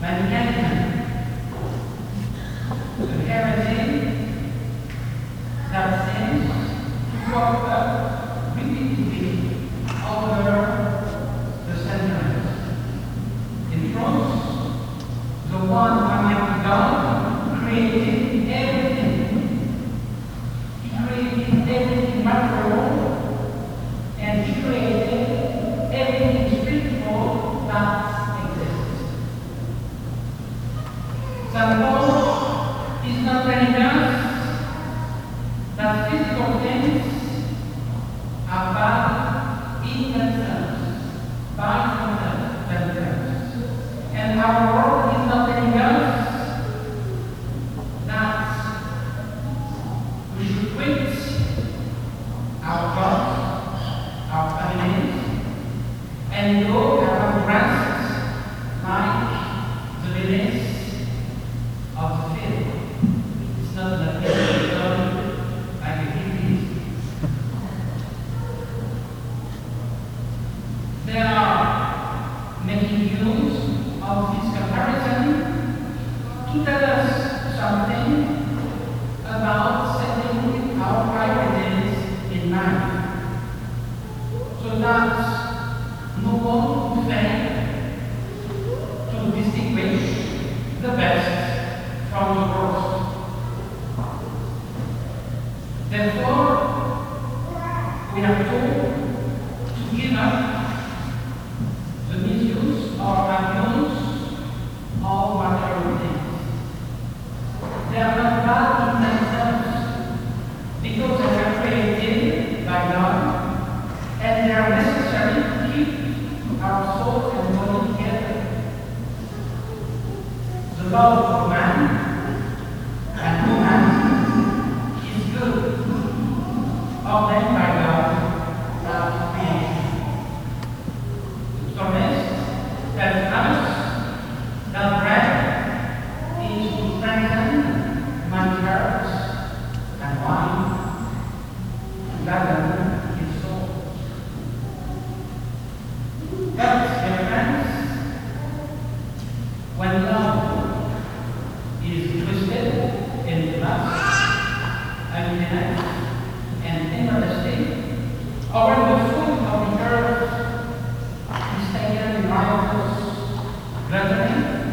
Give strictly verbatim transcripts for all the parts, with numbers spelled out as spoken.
inheritance, the heritage that sends brought up repeatedly over the centuries. In truth, the one Almighty God created everything. He created everything material, and He created everything spiritual that exists. Saint Paul is not telling us that physical things are bad in themselves, by themselves. And our world is not telling us that we should quit our jobs, our families, and go our rest like the lilies of the field. It's not that we should go like a hippie. They are making use of this comparison to tell us something about setting our priorities in mind, so that no one would fail to distinguish the best from the worst. Therefore, we are told to give up the misuse or abuse of material things. They are not bad in themselves because they were created by God, and they are necessary to keep our soul and body together. The love of man and woman is good, ordained by God as creation. The psalmist tells us that bread is to strengthen man's heart, and wine to gladden his soul. But, dear friends, when love is twisted into lust, emptiness, and immodesty, or when the food of the earth is taken in riotous gluttony,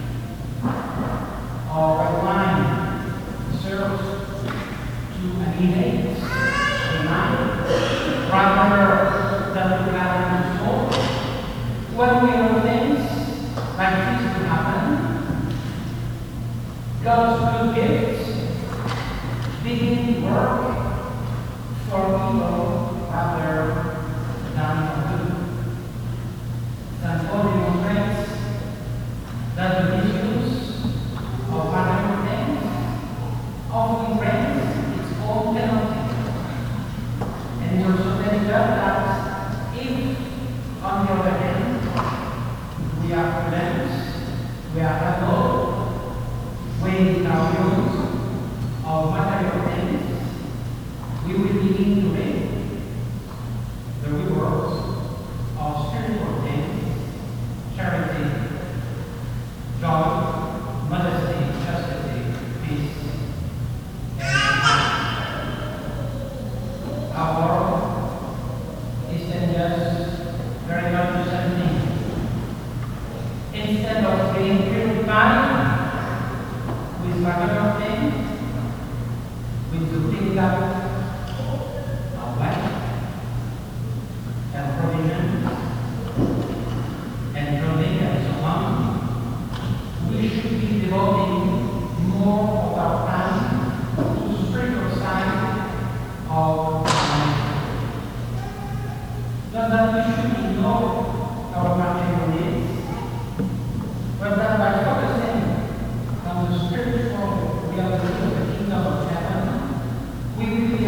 or when wine serves to annihilate the mind rather than to gladden the soul, when we know things like this will happen, God's good gifts begin to work for evil rather than for good. Saint Paul demonstrates that the misuse of material things often brings its own penalty. And he also tells us that if, on the other hand, we are prudent, we are able, with our use of material things, we will begin to reap the rewards of spiritual things, charity, joy, modesty, chastity, peace, and our world is telling us very much the same thing. Instead of being purified with material things, with the things that our life and provision and clothing and so on, we should be devoting more of our time to the spiritual side of life. Not that we should ignore our material needs, but that by focusing on the spiritual reality of the kingdom of heaven, we will be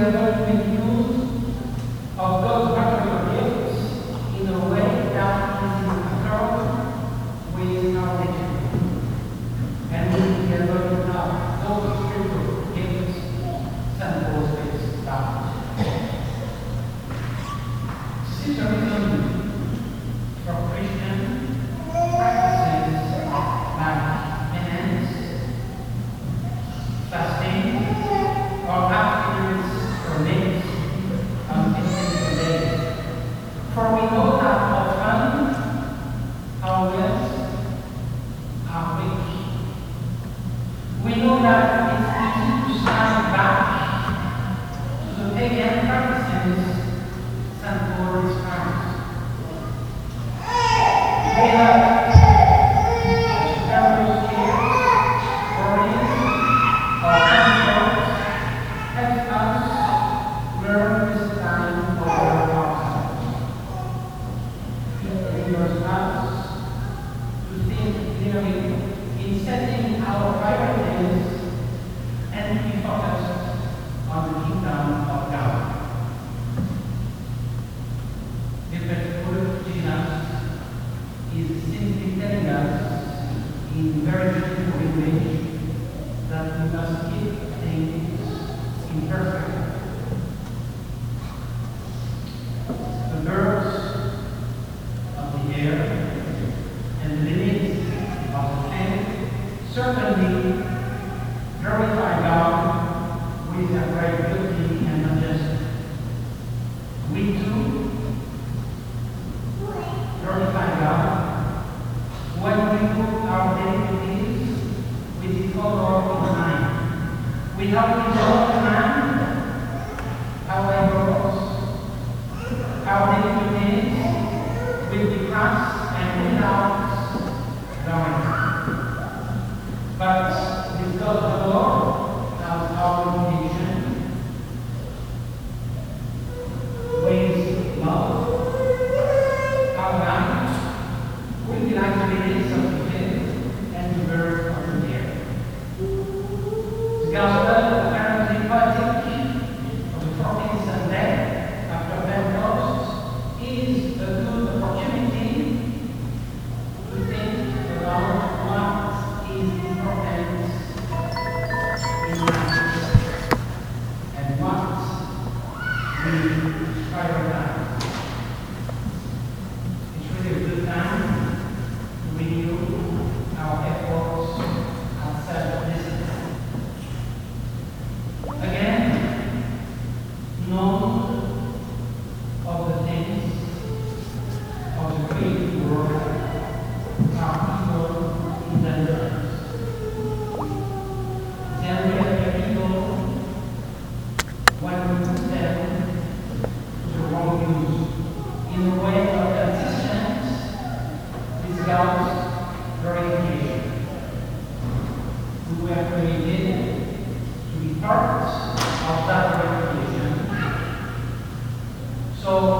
So